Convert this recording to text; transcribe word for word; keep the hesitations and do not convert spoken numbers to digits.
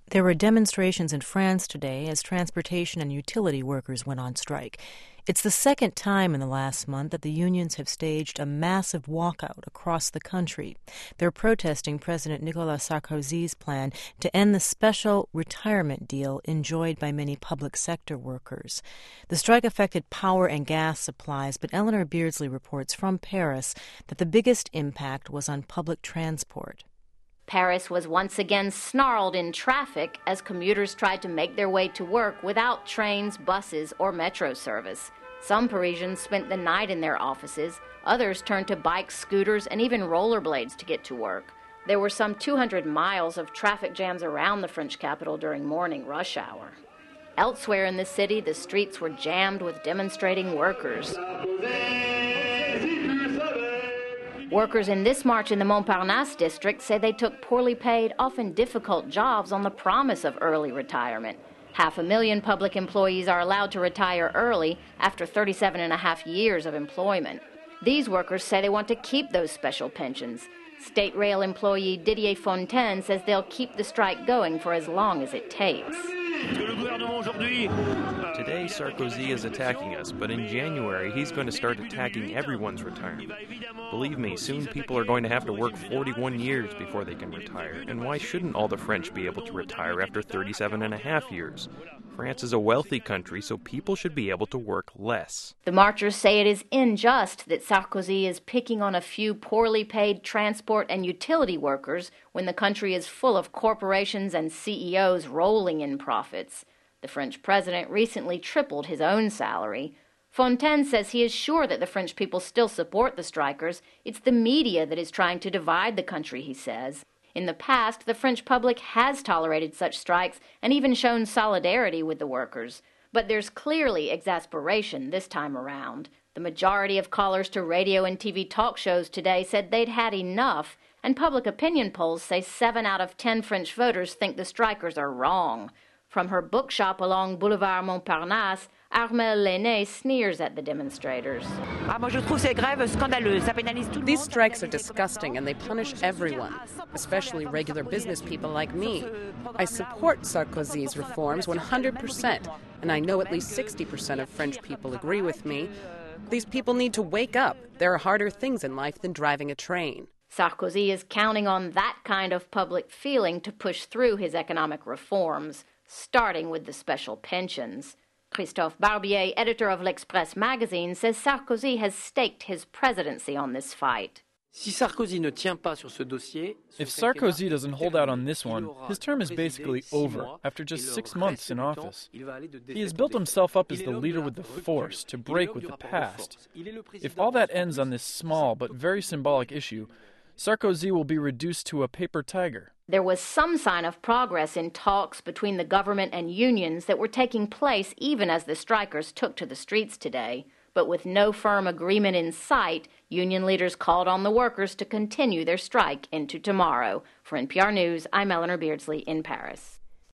There were demonstrations in France today as transportation and utility workers went on strike. It's the second time in the last month that the unions have staged a massive walkout across the country. They're protesting President Nicolas Sarkozy's plan to end the special retirement deal enjoyed by many public sector workers. The strike affected power and gas supplies, but Eleanor Beardsley reports from Paris that the biggest impact was on public transport. Paris was once again snarled in traffic as commuters tried to make their way to work without trains, buses, or metro service. Some Parisians spent the night in their offices. Others turned to bikes, scooters, and even rollerblades to get to work. There were some two hundred miles of traffic jams around the French capital during morning rush hour. Elsewhere in the city, the streets were jammed with demonstrating workers. Workers in this march in the Montparnasse district say they took poorly paid, often difficult jobs on the promise of early retirement. Half a million public employees are allowed to retire early after thirty-seven and a half years of employment. These workers say they want to keep those special pensions. State Rail employee Didier Fontaine says they'll keep the strike going for as long as it takes. Today, Sarkozy is attacking us, but in January, he's going to start attacking everyone's retirement. Believe me, soon people are going to have to work forty-one years before they can retire. And why shouldn't all the French be able to retire after thirty-seven and a half years? France is a wealthy country, so people should be able to work less. The marchers say it is unjust that Sarkozy is picking on a few poorly paid transport and utility workers when the country is full of corporations and C E Os rolling in profits. The French president recently tripled his own salary. Fontaine says he is sure that the French people still support the strikers. It's the media that is trying to divide the country, he says. In the past, the French public has tolerated such strikes and even shown solidarity with the workers. But there's clearly exasperation this time around. The majority of callers to radio and T V talk shows today said they'd had enough, and public opinion polls say seven out of ten French voters think the strikers are wrong. From her bookshop along Boulevard Montparnasse, Armelle Lenné sneers at the demonstrators. These strikes are disgusting and they punish everyone, especially regular business people like me. I support Sarkozy's reforms one hundred percent, and I know at least sixty percent of French people agree with me. These people need to wake up. There are harder things in life than driving a train. Sarkozy is counting on that kind of public feeling to push through his economic reforms, starting with the special pensions. Christophe Barbier, editor of L'Express magazine, says Sarkozy has staked his presidency on this fight. If Sarkozy doesn't hold out on this one, his term is basically over after just six months in office. He has built himself up as the leader with the force to break with the past. If all that ends on this small but very symbolic issue, Sarkozy will be reduced to a paper tiger. There was some sign of progress in talks between the government and unions that were taking place even as the strikers took to the streets today. But with no firm agreement in sight, union leaders called on the workers to continue their strike into tomorrow. For N P R News, I'm Eleanor Beardsley in Paris.